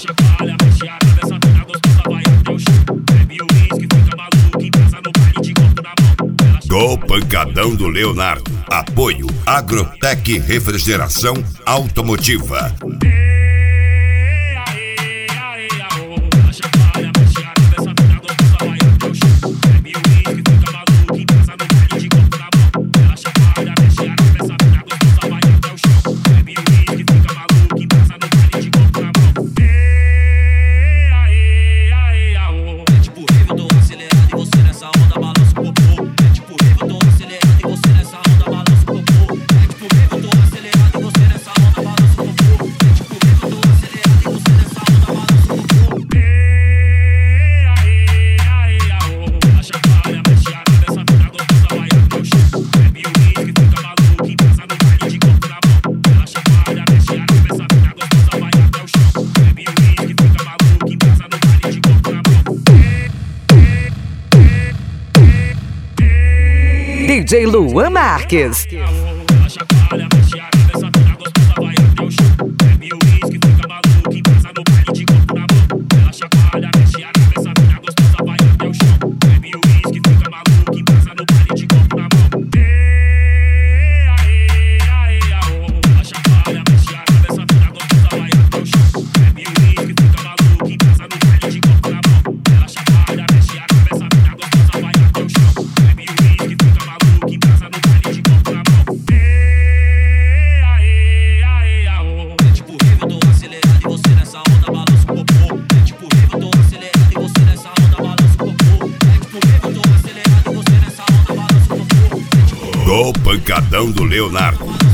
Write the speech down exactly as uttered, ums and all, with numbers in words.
chacoalha, mexe a cara dessa mina gostosa, vai até o chão. Bebe o uísque, fica maluco, em casa no baile de copo na mão. Do Pancadão do Leonardo. Apoio Agrotec Refrigeração Automotiva. D J Luan Marques. Do Pancadão do Leonardo.